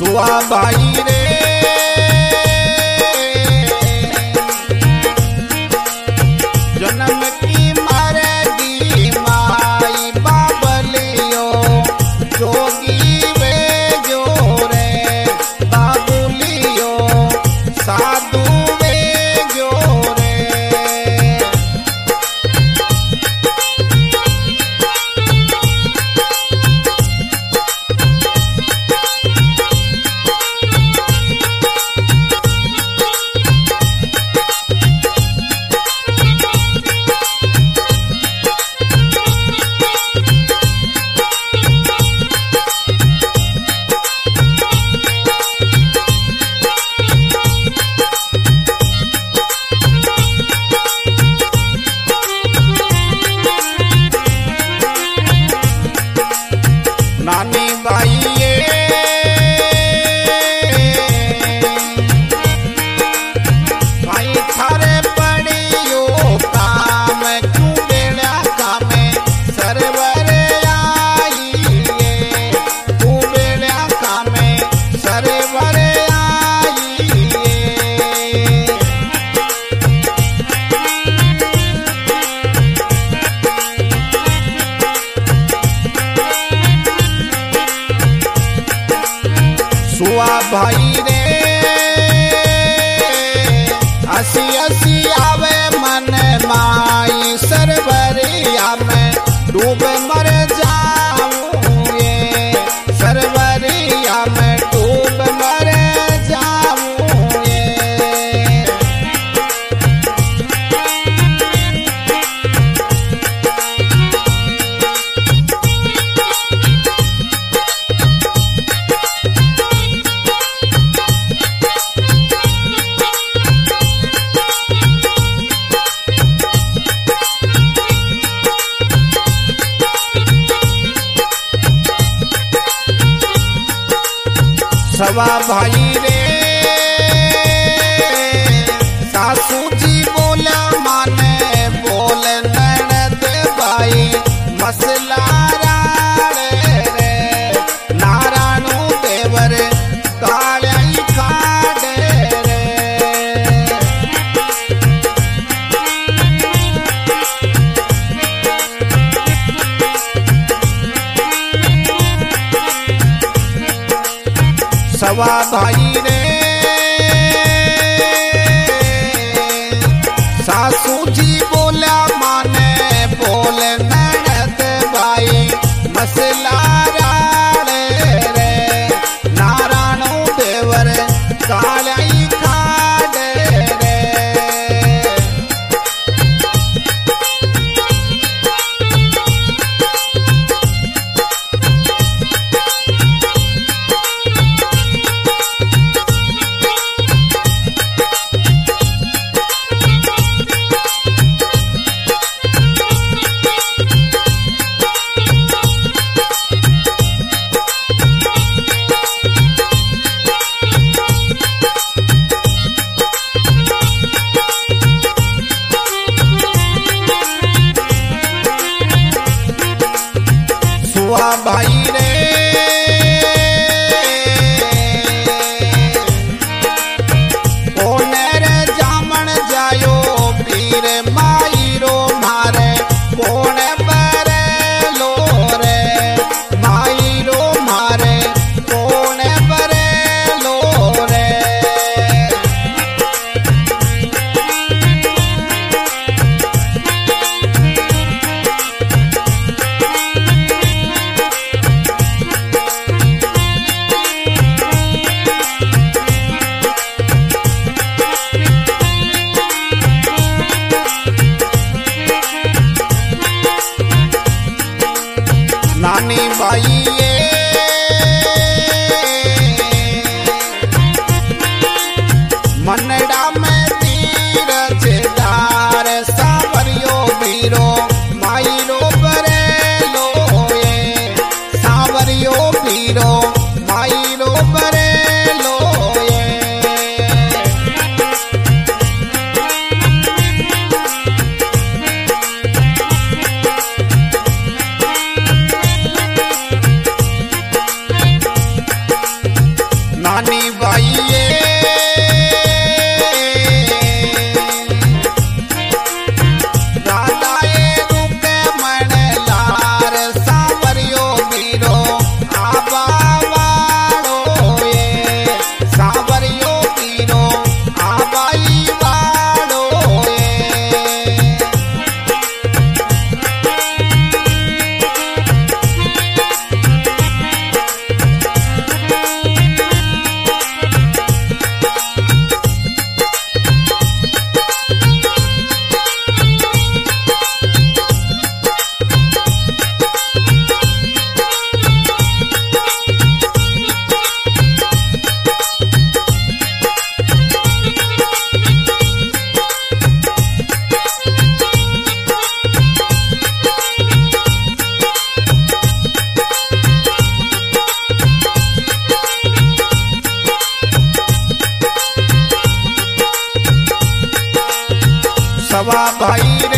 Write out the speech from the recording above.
सुआ भाई रे जन्म की मरगी माई बाबलियो जोगी वे जो रे बाबुलियो साधु वे जो रे नानी बाई ये भाई थारे पड़ियो काम क्यों बेड़ा काम सरवर आई ये तू बेड़ा काम सरवर आई ये सुआ भाई रे हसी हसी आवे मन माई सरवरिया में डूब मर जाऊं ये सरवरिया में डूब मर जाऊं ये सवा भाई रे सासू जी बोला माने बोल ननद भाई मसला राड़े रे नारायणू देवर कालाई खाड़े रे सवा भाई रे सासू जी बोला माने बोल ननद भाई मसला राड़े रे नारायणू देवर कालाई खाड़े रे रानी बाइये राधाए रुके मन लार सांवरियो मीरो आबा वालो ये सांवरियो मीरो आबाई वालो ये सवा भाई